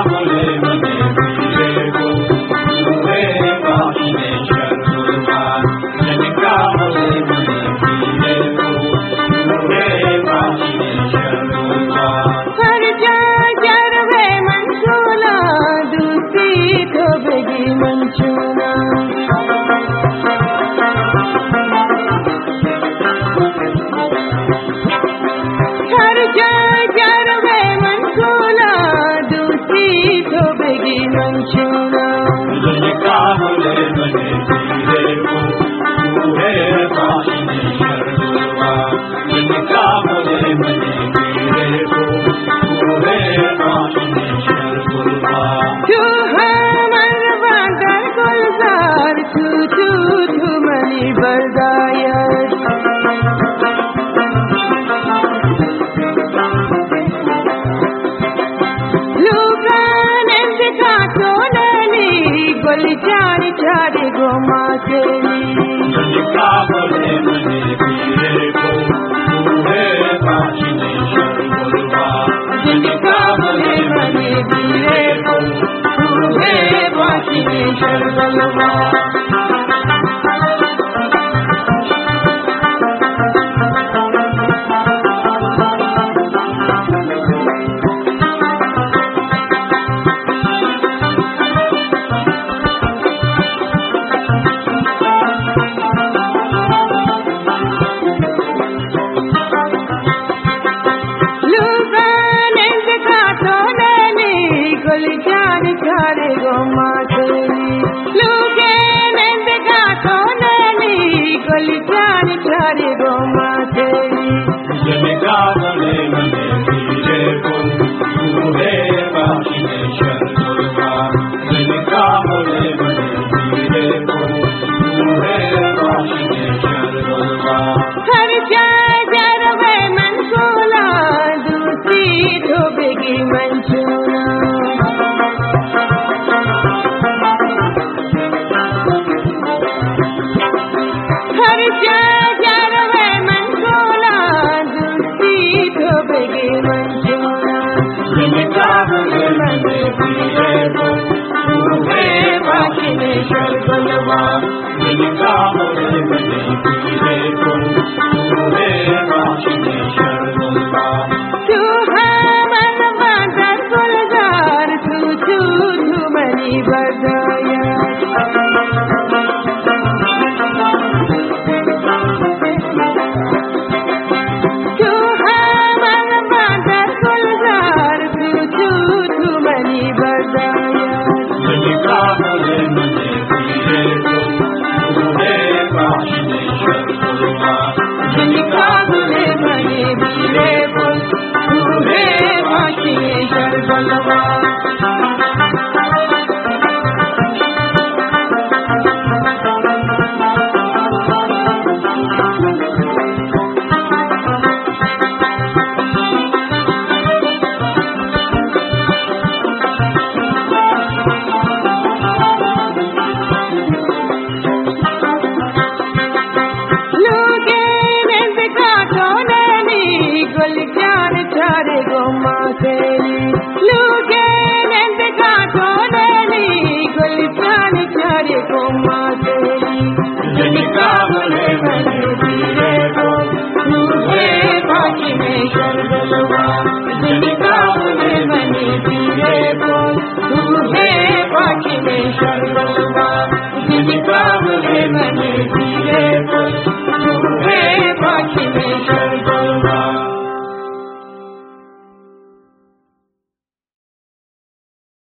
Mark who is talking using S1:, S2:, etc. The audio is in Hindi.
S1: बोले मने पीरे को हुए वाकिनेश्वर गुरुवार जिनका बोले मने पीरे को हुए वाकिनेश्वर गुरुवार
S2: हर जरवे मंचूला दूसरी तो बेगी मंचूला हर जरवे मंचूला दूसरी तो बेगी मंचूला
S1: जिनका बोले मने पीरे को हुए वाकिनेश्वर गुरुवार जिनका बोले मने पीरे को हुए वाकिनेश्वर गुरुवार
S2: तू हमर बादर गुलजार तू मनी बरदायत गोली चारी चारी गोमा केली
S1: जिनका बोले मने पीरे को हुए वाकिनेश्वर गुरुवार
S2: जिनका बोले मने पीरे को हुए वाकिनेश्वर गुरुवार
S1: जिनका बोले मने पीरे को हुए वाकिनेश्वर गुरुवार जिनका बोले मने पीरे को हुए वाकिनेश्वर गुरुवार
S2: हर जरवे मंचूला दूसरी तो बेगी मंचूला हर जरवे मंचूला दूसरी तो बेगी मंचूला
S1: जिनका बोले मने पीरे को हुए वाकिनेश्वर गुरुवार जिनका बोले मने पीरे को हुए वाकिनेश्वर गुरुवार
S2: तू हमर बादर गुलजार तू मनी बरदायत तू हमर बादर गुलजार तू मनी बरदायत
S1: जिनका बोले मने पीरे को हुए वाकिनेश्वर गुरुवार
S2: जिनका बोले मने पीरे को हुए वाकिनेश्वर गुरुवार
S1: जिनका बोले मने पीरे को हुए वाकिनेश्वर गुरुवार